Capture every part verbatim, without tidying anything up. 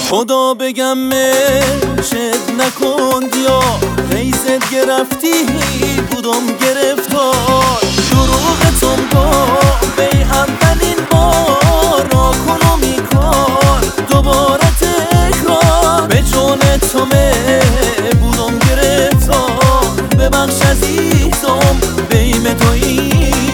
خدا بگم مشت نکن یا ریزت گرفتی بودم گرفتار دروغتم گفت بی اولین بار را کنم ای کار دوباره تکرار به جون تو بودم گرفتار ببخش عزیزم بیم تویی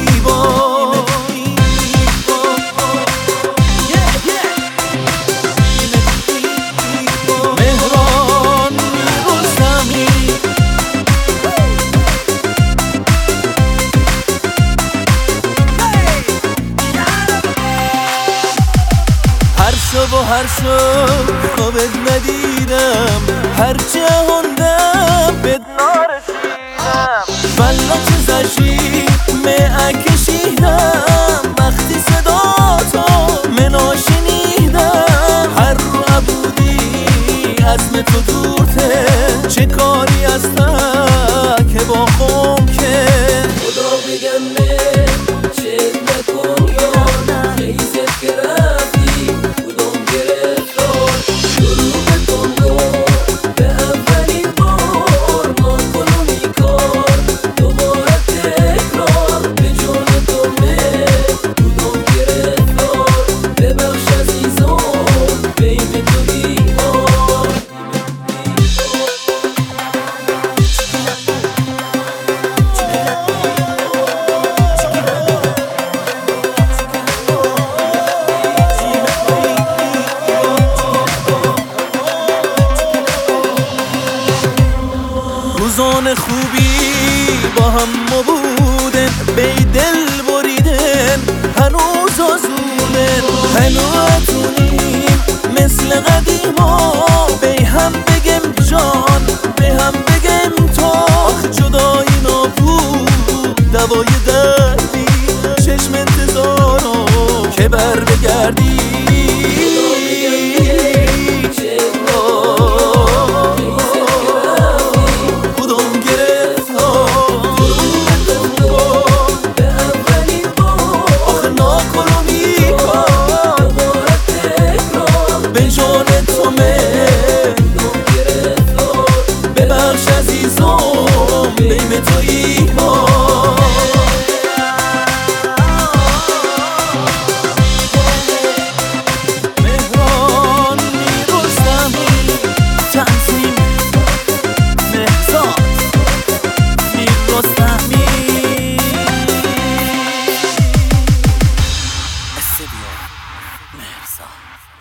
و هر شب خوابت ندیدم هر جهاندم بد نارسیدم والا چه زشی می کشیدم وقتی صدا تو منو شنیدم هر رو عبودی عزم تو دورته چه کاری هستم که با خم که خدا بگم من چه نکن یا ریزت گرفتی بودم گرفتار دروغتم گفت به اولین بار ما کنم ای کار دوباره تکرار به جون تو بودم گرفتار ببخش عزیزم بین تویی روزان خوبی با هم ما بودن بی دل بریدن هنوز آزودن هنوزونیم مثل قدیما بی هم بگم جان بی هم بگم تا جدایی نابود دوای دردی چشم انتظارو که بر بگردی ببخش عزیزم بیم تویی مهران میرستمی تنظیم مهزاد میرستمی استدیو مهزاد